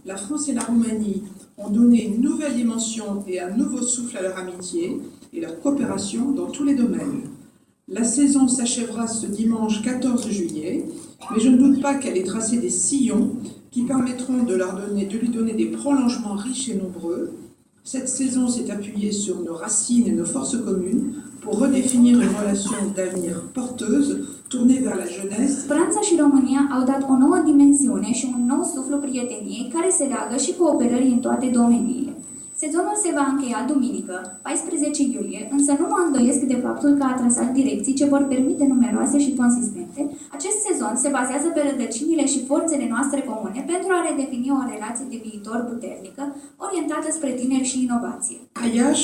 la France et la Roumanie ont donné une nouvelle dimension et un nouveau souffle à leur amitié et leur coopération dans tous les domaines. La saison s'achèvera ce dimanche 14 juillet, mais je ne doute pas qu'elle ait tracé des sillons qui permettront de lui donner des prolongements riches et nombreux. Cette saison s'est appuyée sur nos racines et nos forces communes pour redéfinir une relation d'avenir porteuse tournée vers la jeunesse. Franța și România au dat o nouă dimensiune și un nou suflu prieteniei care se leagă și cooperării în toate domeniile. Sezonul se va încheia duminică, 14 iulie, însă nu mă îndoiesc de faptul că a trasat direcții ce vor permite numeroase și consistente. Acest sezon se bazează pe rădăcinile și forțele noastre comune pentru a redefini o relație de viitor puternică, orientată spre tineri și inovație. À Iași,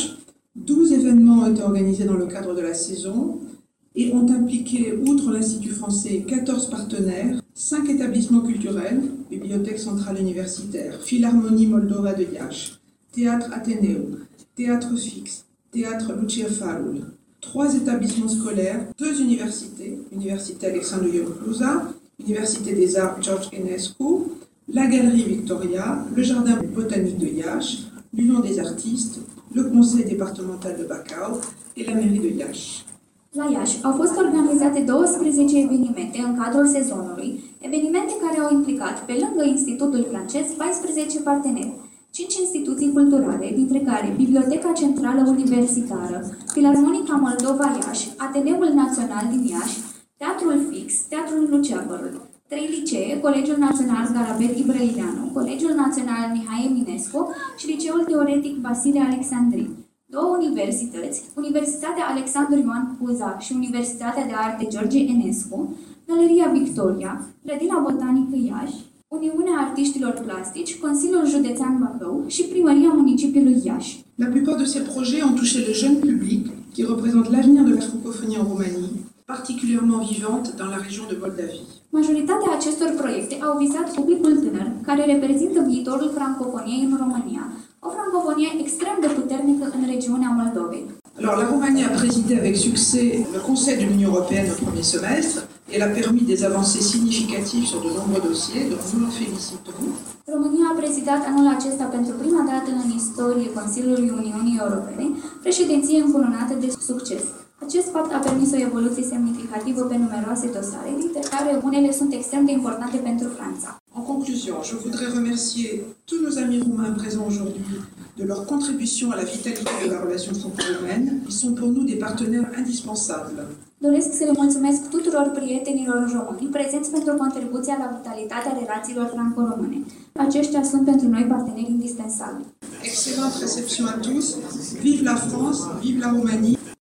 12 événements ont été organisés dans le cadre de la saison et ont impliqué, outre l'Institut français, 14 partenaires, 5 établissements culturels, Bibliothèque centrale universitaire, Philharmonie Moldova de Iași, Théâtre Athénéo, Théâtre Fixe, Théâtre Lucia Falul, 3 établissements scolaires, 2 universités, Université Alexandru Ioan Cluza, Université des Arts George Enescu, la Galerie Victoria, le Jardin botanique de Iași, l'Union des artistes, le Conseil départemental de Bacău et la mairie de Iași. La Iași au fost organizate 12 evenimente în cadrul sezonului, evenimente care au implicat, pe lângă Institutul francez, 14 parteneri. 5 instituții culturale, dintre care Biblioteca Centrală Universitară, Filarmonica Moldova Iași, Ateneul Național din Iași, Teatrul Fix, Teatrul Luceafărul, 3 licee, Colegiul Național Garabet Ibrăileanu, Colegiul Național Mihai Eminescu și Liceul Teoretic Vasile Alexandrin. 2 universități, Universitatea Alexandru Ioan Cuza și Universitatea de Arte George Enescu, Galeria Victoria, Grădina Botanică Iași, Uniunea Artiștilor Plastici, Consiliul Județean Bacău și Primăria Municipiului Iași. La plupart de ces projets ont touché le jeune public qui représente l'avenir de la francophonie en Roumanie, particulièrement vivante dans la région de Moldavie. Majoritatea acestor proiecte au vizat publicul tânăr, care reprezintă viitorul francofoniei în România, o francofonie extrem de puternică în regiunea Moldovei. Alors, la Roumanie a présidé avec succès le Conseil de l'Union européenne au premier semestre et elle a permis des avancées significatives sur de nombreux dossiers, donc nous l'en félicitons. România a prezidat anul acesta pentru prima dată în istorie Consiliului Uniunii Europene, președinție încununată de succes. Acest fapt a permis o evoluție semnificativă pe numeroase dosare, dintre care unele sunt extrem de importante pentru Franța. En conclusion, je voudrais remercier tous nos amis roumains présents aujourd'hui de leur contribution à la vitalité de la relation franco-roumaine. Ils sont pour nous des partenaires indispensables. Doresc să le mulțumesc tuturor prietenilor români prezenți pentru contribuția la vitalitatea relațiilor franco-române. Aceștia sunt pentru noi parteneri indispensabili. Excellente réception à tous. Vive la France, vive la Roumanie.